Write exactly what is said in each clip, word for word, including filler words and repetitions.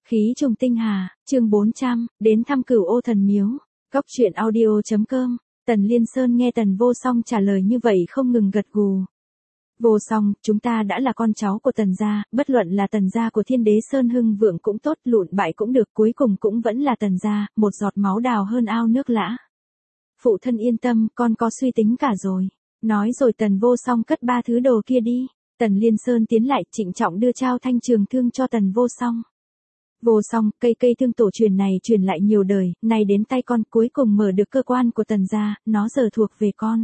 Khí trùng tinh hà, chương bốn trăm, đến thăm Cửu Ô Thần Miếu. Cóc truyện audio chấm com. Tần Liên Sơn nghe Tần Vô Song trả lời như vậy không ngừng gật gù. Vô Song, chúng ta đã là con cháu của Tần gia, bất luận là Tần gia của Thiên Đế Sơn hưng vượng cũng tốt, lụn bại cũng được, cuối cùng cũng vẫn là Tần gia, một giọt máu đào hơn ao nước lã. Phụ thân yên tâm, con có suy tính cả rồi. Nói rồi Tần Vô Song cất ba thứ đồ kia đi. Tần Liên Sơn tiến lại trịnh trọng đưa trao thanh trường thương cho Tần Vô Song. Vô Song, cây cây thương tổ truyền này truyền lại nhiều đời, nay đến tay con, cuối cùng mở được cơ quan của Tần gia, nó giờ thuộc về con.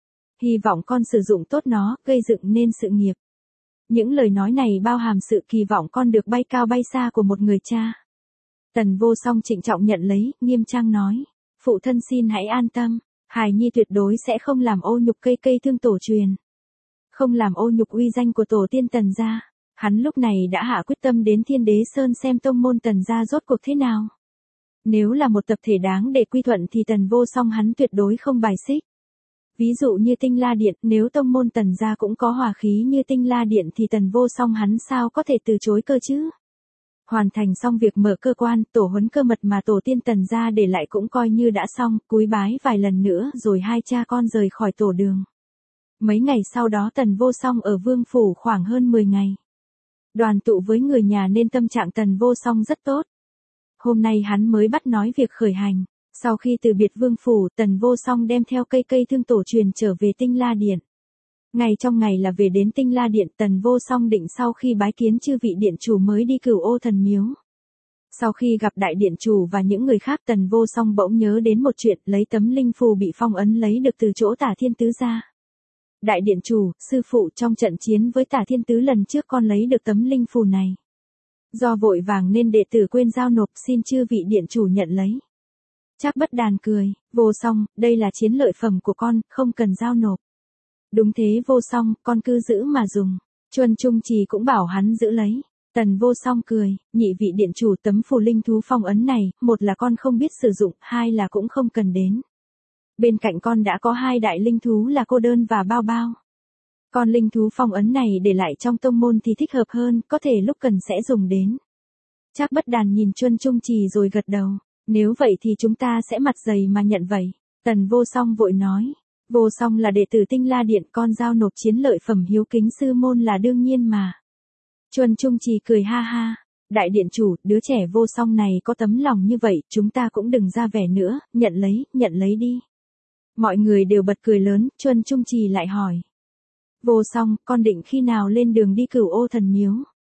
Hy vọng con sử dụng tốt nó, gây dựng nên sự nghiệp. Những lời nói này bao hàm sự kỳ vọng con được bay cao bay xa của một người cha. Tần Vô Song trịnh trọng nhận lấy, nghiêm trang nói, phụ thân xin hãy an tâm, hài nhi tuyệt đối sẽ không làm ô nhục cây cây thương tổ truyền. Không làm ô nhục uy danh của tổ tiên Tần gia. Hắn lúc này đã hạ quyết tâm đến Thiên Đế Sơn xem tông môn Tần gia rốt cuộc thế nào. Nếu là một tập thể đáng để quy thuận thì Tần Vô Song hắn tuyệt đối không bài xích. Ví dụ như Tinh La Điện, nếu tông môn Tần gia cũng có hòa khí như Tinh La Điện thì Tần Vô Song hắn sao có thể từ chối cơ chứ. Hoàn thành xong việc mở cơ quan, tổ huấn cơ mật mà tổ tiên Tần gia để lại cũng coi như đã xong, cúi bái vài lần nữa rồi hai cha con rời khỏi tổ đường. Mấy ngày sau đó Tần Vô Song ở Vương Phủ khoảng hơn mười ngày. Đoàn tụ với người nhà nên tâm trạng Tần Vô Song rất tốt. Hôm nay hắn mới bắt nói việc khởi hành. Sau khi từ biệt Vương Phủ, Tần Vô Song đem theo cây cây thương tổ truyền trở về Tinh La Điện. Ngày trong ngày là về đến Tinh La Điện, Tần Vô Song định sau khi bái kiến chư vị điện chủ mới đi Cửu Ô Thần Miếu. Sau khi gặp đại điện chủ và những người khác, Tần Vô Song bỗng nhớ đến một chuyện, lấy tấm linh phù bị phong ấn lấy được từ chỗ Tả Thiên Tứ ra. Đại điện chủ, sư phụ, trong trận chiến với Tả Thiên Tứ lần trước con lấy được tấm linh phù này. Do vội vàng nên đệ tử quên giao nộp, xin chư vị điện chủ nhận lấy. Trác Bất Đàn cười, Vô Song, đây là chiến lợi phẩm của con, không cần giao nộp. Đúng thế Vô Song, con cứ giữ mà dùng. Chuân Trung Trì cũng bảo hắn giữ lấy. Tần Vô Song cười, nhị vị điện chủ, tấm phù linh thú phong ấn này, một là con không biết sử dụng, hai là cũng không cần đến. Bên cạnh con đã có hai đại linh thú là Cô Đơn và Bao Bao. Con linh thú phong ấn này để lại trong tông môn thì thích hợp hơn, có thể lúc cần sẽ dùng đến. Trác Bất Đàn nhìn Chuân Trung Trì rồi gật đầu, nếu vậy thì chúng ta sẽ mặt dày mà nhận vậy. Tần Vô Song vội nói, Vô Song là đệ tử Tinh La Điện, con giao nộp chiến lợi phẩm hiếu kính sư môn là đương nhiên mà. Chuân Trung Trì cười ha ha, đại điện chủ, đứa trẻ Vô Song này có tấm lòng như vậy, chúng ta cũng đừng ra vẻ nữa, nhận lấy, nhận lấy đi. Mọi người đều bật cười lớn, Chuân Trung Trì lại hỏi. Vô Song, con định khi nào lên đường đi Cửu Ô Thần Miếu?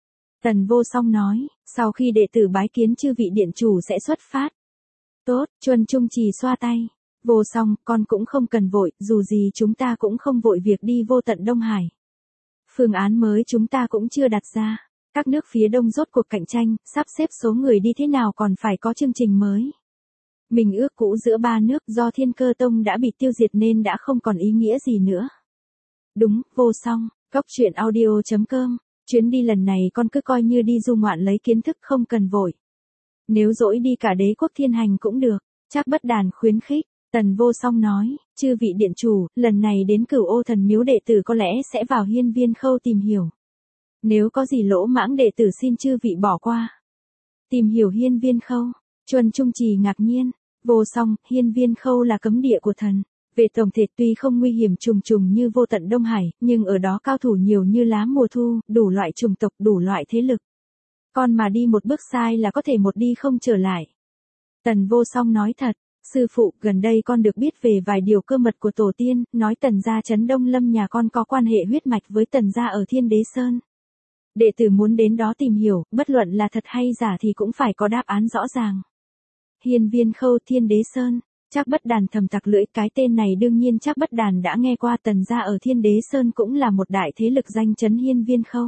Tần Vô Song nói, sau khi đệ tử bái kiến chư vị điện chủ sẽ xuất phát. Tốt, Chuân Trung Trì xoa tay. Vô Song, con cũng không cần vội, dù gì chúng ta cũng không vội việc đi vô tận Đông Hải. Phương án mới chúng ta cũng chưa đặt ra. Các nước phía đông rốt cuộc cạnh tranh, sắp xếp số người đi thế nào còn phải có chương trình mới. Mình ước cũ giữa ba nước do Thiên Cơ Tông đã bị tiêu diệt nên đã không còn ý nghĩa gì nữa. Đúng, Vô Song, Cóc truyện audio chấm com, chuyến đi lần này con cứ coi như đi du ngoạn lấy kiến thức, không cần vội. Nếu dỗi đi cả đế quốc Thiên Hành cũng được, Trác Bất Đàn khuyến khích. Tần Vô Song nói, chư vị điện chủ, lần này đến Cửu Ô Thần Miếu đệ tử có lẽ sẽ vào Hiên Viên Khâu tìm hiểu. Nếu có gì lỗ mãng đệ tử xin chư vị bỏ qua. Tìm hiểu Hiên Viên Khâu. Chuân Trung Trì ngạc nhiên, Vô Song, Hiên Viên Khâu là cấm địa của thần. Về tổng thể tuy không nguy hiểm trùng trùng như vô tận Đông Hải, nhưng ở đó cao thủ nhiều như lá mùa thu, đủ loại chủng tộc, đủ loại thế lực. Con mà đi một bước sai là có thể một đi không trở lại. Tần Vô Song nói thật, sư phụ, gần đây con được biết về vài điều cơ mật của tổ tiên, nói Tần gia Trấn Đông Lâm nhà con có quan hệ huyết mạch với Tần gia ở Thiên Đế Sơn. Đệ tử muốn đến đó tìm hiểu, bất luận là thật hay giả thì cũng phải có đáp án rõ ràng. Hiên Viên Khâu, Thiên Đế Sơn. Trác Bất Đàn thầm tặc lưỡi, cái tên này đương nhiên Trác Bất Đàn đã nghe qua. Tần gia ở Thiên Đế Sơn cũng là một đại thế lực danh chấn Hiên Viên Khâu.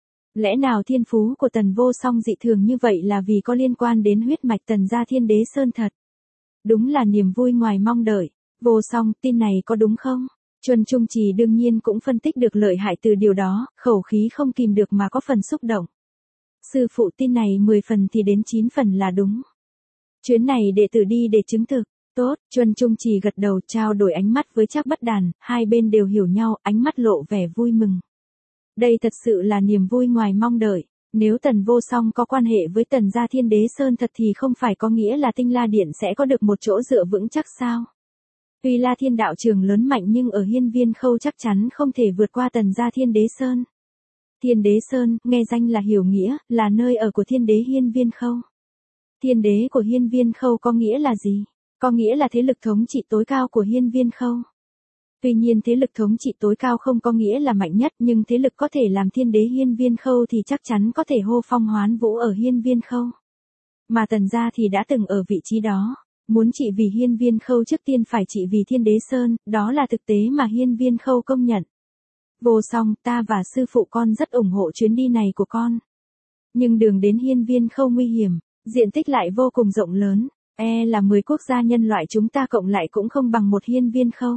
Lẽ nào thiên phú của Tần Vô Song dị thường như vậy là vì có liên quan đến huyết mạch Tần gia Thiên Đế Sơn thật? Đúng là niềm vui ngoài mong đợi. Vô Song, tin này có đúng không? Chuân Trung Trì đương nhiên cũng phân tích được lợi hại từ điều đó, khẩu khí không kìm được mà có phần xúc động. Sư phụ, tin này mười phần thì đến chín phần là đúng. Chuyến này đệ tử đi để chứng thực. Tốt, Chuân Trung Trì gật đầu, trao đổi ánh mắt với Trác Bất Đàn, hai bên đều hiểu nhau, ánh mắt lộ vẻ vui mừng. Đây thật sự là niềm vui ngoài mong đợi. Nếu Tần Vô Song có quan hệ với Tần gia Thiên Đế Sơn thật thì không phải có nghĩa là Tinh La Điện sẽ có được một chỗ dựa vững chắc sao? Tuy La Thiên đạo trường lớn mạnh nhưng ở Hiên Viên Khâu chắc chắn không thể vượt qua Tần gia Thiên Đế Sơn. Thiên Đế Sơn, nghe danh là hiểu nghĩa, là nơi ở của Thiên Đế Hiên Viên Khâu. Thiên Đế của Hiên Viên Khâu có nghĩa là gì? Có nghĩa là thế lực thống trị tối cao của Hiên Viên Khâu. Tuy nhiên thế lực thống trị tối cao không có nghĩa là mạnh nhất, nhưng thế lực có thể làm Thiên Đế Hiên Viên Khâu thì chắc chắn có thể hô phong hoán vũ ở Hiên Viên Khâu. Mà Tần gia thì đã từng ở vị trí đó. Muốn trị vì Hiên Viên Khâu trước tiên phải trị vì Thiên Đế Sơn, đó là thực tế mà Hiên Viên Khâu công nhận. Vô Song, ta và sư phụ con rất ủng hộ chuyến đi này của con. Nhưng đường đến Hiên Viên Khâu nguy hiểm, diện tích lại vô cùng rộng lớn, e là mười quốc gia nhân loại chúng ta cộng lại cũng không bằng một Hiên Viên Khâu.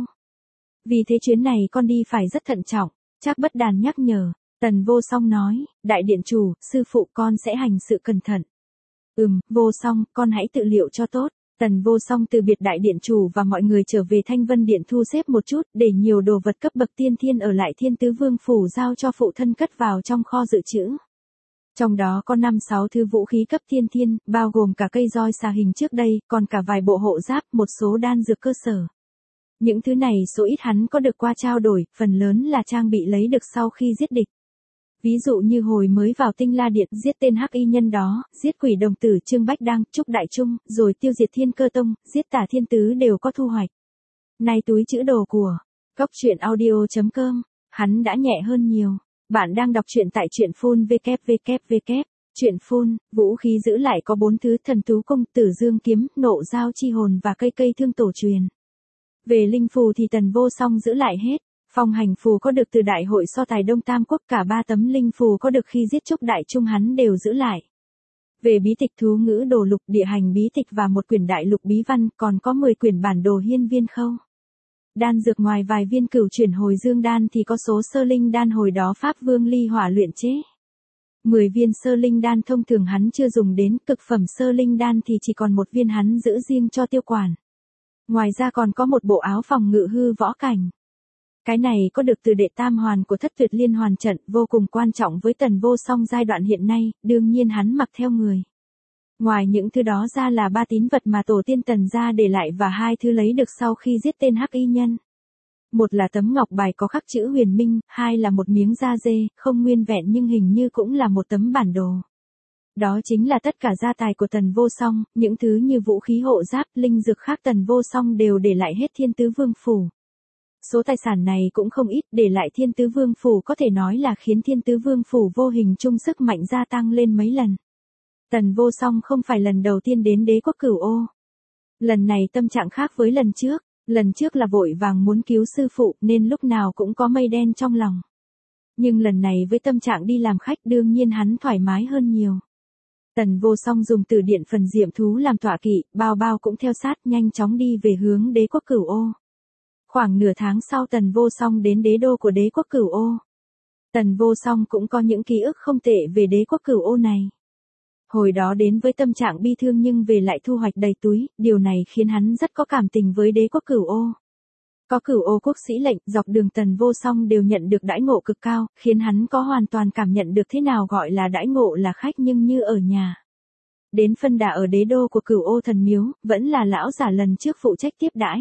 Vì thế chuyến này con đi phải rất thận trọng, Trác Bất Đàn nhắc nhở. Tần Vô Song nói, đại điện chủ, sư phụ con sẽ hành sự cẩn thận. Ừm, Vô Song, con hãy tự liệu cho tốt. Tần Vô Song từ biệt đại điện chủ và mọi người trở về Thanh Vân Điện thu xếp một chút, để nhiều đồ vật cấp bậc tiên thiên ở lại Thiên Tứ Vương phủ giao cho phụ thân cất vào trong kho dự trữ. Trong đó có năm sáu thứ vũ khí cấp tiên thiên, bao gồm cả cây roi xà hình trước đây, còn cả vài bộ hộ giáp, một số đan dược cơ sở. Những thứ này số ít hắn có được qua trao đổi, phần lớn là trang bị lấy được sau khi giết địch. Ví dụ như hồi mới vào Tinh La Điện, giết tên hắc y nhân đó, giết quỷ đồng tử Trương Bách Đăng, Trúc Đại Trung, rồi tiêu diệt Thiên Cơ Tông, giết Tả Thiên Tứ đều có thu hoạch. Này túi chữ đồ của Cốc Truyện Audio chấm com, hắn đã nhẹ hơn nhiều. Bạn đang đọc truyện tại truyện phun www. Truyện phun, vũ khí giữ lại có bốn thứ: Thần Tú Cung, Tử Dương Kiếm, Nộ Giao Chi Hồn và cây cây thương tổ truyền. Về linh phù thì Tần Vô Song giữ lại hết. Phong hành phù có được từ đại hội so tài Đông Tam Quốc, cả ba tấm linh phù có được khi giết Trúc Đại Trung hắn đều giữ lại. Về bí tịch thú ngữ đồ lục, địa hành bí tịch và một quyển đại lục bí văn, còn có mười quyển bản đồ Hiên Viên Khâu. Đan dược ngoài vài viên cửu chuyển hồi dương đan thì có số sơ linh đan hồi đó Pháp Vương ly hỏa luyện chế. mười viên sơ linh đan thông thường hắn chưa dùng đến, cực phẩm sơ linh đan thì chỉ còn một viên hắn giữ riêng cho tiêu quản. Ngoài ra còn có một bộ áo phòng ngự hư võ cảnh. Cái này có được từ đệ tam hoàn của Thất Tuyệt Liên Hoàn trận, vô cùng quan trọng với Tần Vô Song giai đoạn hiện nay, đương nhiên hắn mặc theo người. Ngoài những thứ đó ra là ba tín vật mà tổ tiên Tần gia để lại và hai thứ lấy được sau khi giết tên hắc y nhân. Một là tấm ngọc bài có khắc chữ huyền minh, hai là một miếng da dê, không nguyên vẹn nhưng hình như cũng là một tấm bản đồ. Đó chính là tất cả gia tài của Tần Vô Song, những thứ như vũ khí hộ giáp, linh dược khác Tần Vô Song đều để lại hết Thiên Tứ Vương phủ. Số tài sản này cũng không ít, để lại Thiên Tứ Vương phủ có thể nói là khiến Thiên Tứ Vương phủ vô hình chung sức mạnh gia tăng lên mấy lần. Tần Vô Song không phải lần đầu tiên đến đế quốc Cửu Ô. Lần này tâm trạng khác với lần trước, lần trước là vội vàng muốn cứu sư phụ nên lúc nào cũng có mây đen trong lòng. Nhưng lần này với tâm trạng đi làm khách đương nhiên hắn thoải mái hơn nhiều. Tần Vô Song dùng từ điện phần diệm thú làm tọa kỵ, bao bao cũng theo sát nhanh chóng đi về hướng đế quốc Cửu Ô. Khoảng nửa tháng sau Tần Vô Song đến đế đô của đế quốc Cửu Ô. Tần Vô Song cũng có những ký ức không tệ về đế quốc Cửu Ô này. Hồi đó đến với tâm trạng bi thương nhưng về lại thu hoạch đầy túi, điều này khiến hắn rất có cảm tình với đế quốc Cửu Ô. Có Cửu Ô quốc sĩ lệnh, dọc đường Tần Vô Song đều nhận được đãi ngộ cực cao, khiến hắn có hoàn toàn cảm nhận được thế nào gọi là đãi ngộ là khách nhưng như ở nhà. Đến phân đà ở đế đô của Cửu Ô thần miếu, vẫn là lão giả lần trước phụ trách tiếp đãi.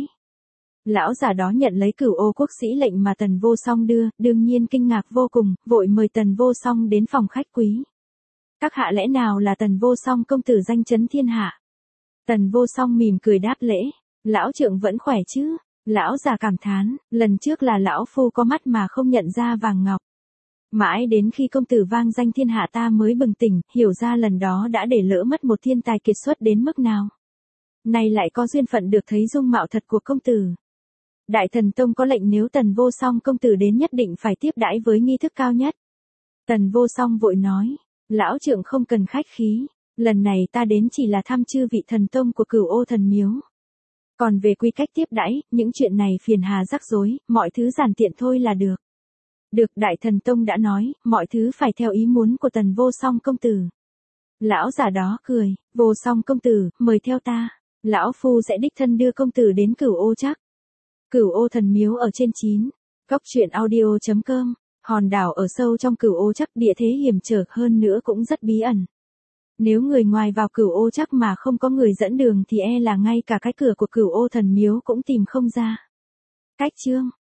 Lão giả đó nhận lấy Cửu Ô quốc sĩ lệnh mà Tần Vô Song đưa, đương nhiên kinh ngạc vô cùng, vội mời Tần Vô Song đến phòng khách quý. Các hạ lẽ nào là Tần Vô Song công tử danh chấn thiên hạ? Tần Vô Song mỉm cười đáp lễ, lão trượng vẫn khỏe chứ? Lão già cảm thán, lần trước là lão phu có mắt mà không nhận ra vàng ngọc. Mãi đến khi công tử vang danh thiên hạ ta mới bừng tỉnh, hiểu ra lần đó đã để lỡ mất một thiên tài kiệt xuất đến mức nào. Nay lại có duyên phận được thấy dung mạo thật của công tử. Đại Thần Tông có lệnh nếu Tần Vô Song công tử đến nhất định phải tiếp đãi với nghi thức cao nhất. Tần Vô Song vội nói, lão trượng không cần khách khí, lần này ta đến chỉ là thăm chư vị thần tông của Cửu Ô thần miếu. Còn về quy cách tiếp đãi, những chuyện này phiền hà rắc rối, mọi thứ giản tiện thôi là được. Được, Đại Thần Tông đã nói, mọi thứ phải theo ý muốn của Tần Vô Song công tử. Lão già đó cười, Vô Song công tử, mời theo ta, lão phu sẽ đích thân đưa công tử đến Cửu Ô chắc. Cửu Ô thần miếu ở trên chín. Cốc Truyện Audio chấm com Hòn đảo ở sâu trong Cửu Ô Trắc, địa thế hiểm trở hơn nữa cũng rất bí ẩn. Nếu người ngoài vào Cửu Ô Trắc mà không có người dẫn đường thì e là ngay cả cái cửa của Cửu Ô Thần Miếu cũng tìm không ra. Cách chương